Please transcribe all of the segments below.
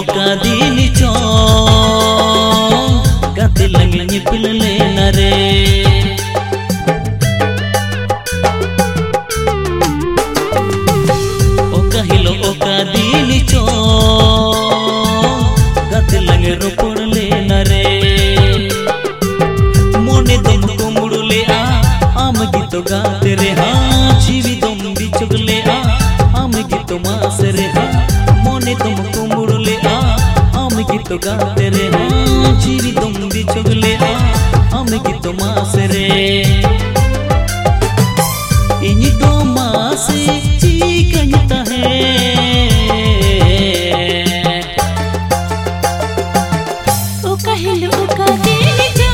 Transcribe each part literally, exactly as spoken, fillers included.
oka dini cho gati langi nyipil le nare oka hilo oka dini cho gati langi ropor le nare mone dum ko mudule a am gito gaate re ha chivi dum bichugule a am gito mas re ha mone dum ko mudule a am gito gaate re ha chivi dum bichugule a am gito mas re ini do mas chikanyta hai o kahilo o ka dini cho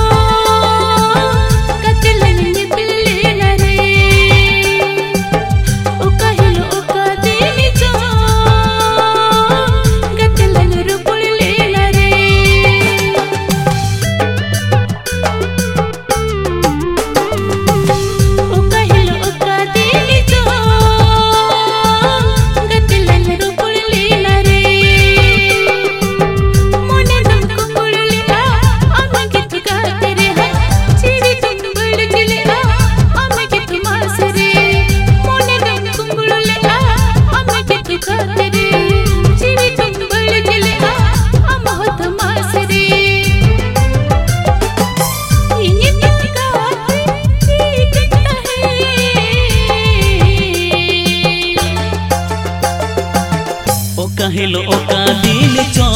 gati langi nyipil le nare o kahilo o ka dini cho gati langi ropor le nare o kahilo o ka dini cho gati langi ropor le nare mone dum ko mudule a am gito gaate re ha chivi dum badgile a am gito mas re mone dum ko mudule a am gito gaate re chivi dum badgile a am hot mas re ini to gaate chikta hai oka hilo oka dini cho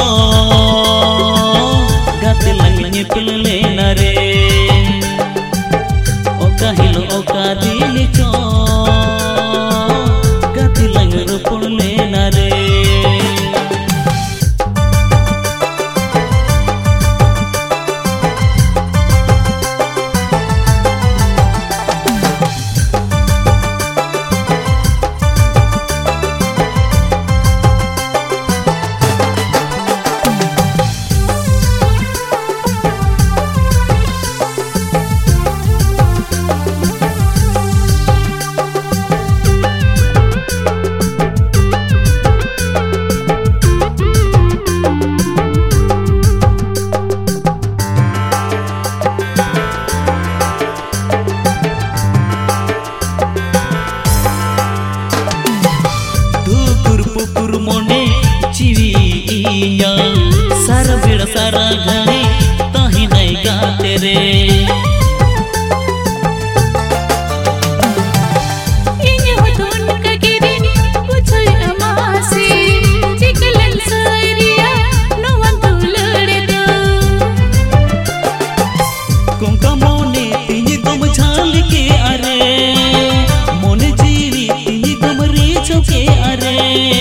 gati langi nyipil le nare oka hilo oka dini cho gati langi ropor le nare पुकुर मोने चिवी इया सारा बेड़ा सारा घड़ी ताही नहीं गाते रे ini hodon ka girini puchoi amasi chiklan sairia no andulade do कोंका मोने तिनी तुम झाल के अरे मोने जीवी तिनी तुम रेचो के अरे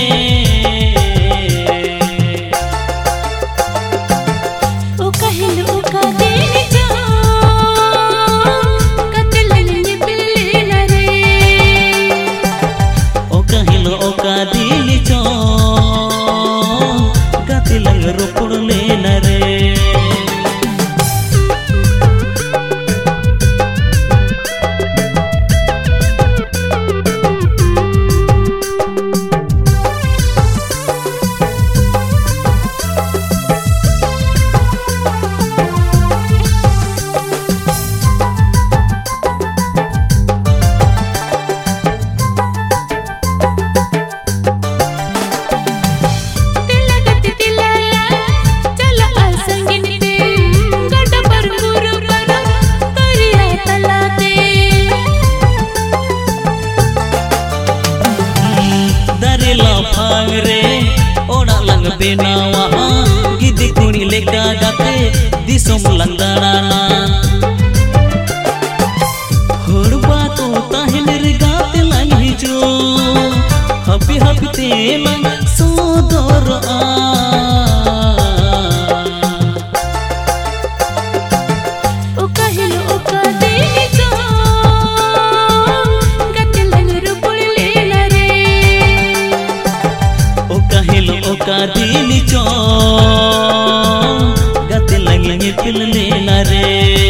o kahilo o ka dini cho gati langi nyipil le nare oka hilo oka dini cho gati langi ropor le nare tila gati tilala chala al sangin te gada par guru par tariya talate dareela phangre oda lang benawa gidi kuni leka gate disom langdana na horba to tahin re gate langi jo happy happy te lang sodor a o kahilo o ka dini cho gati langi ropor le nare oka hilo oka dini cho gati langi nyipil le nare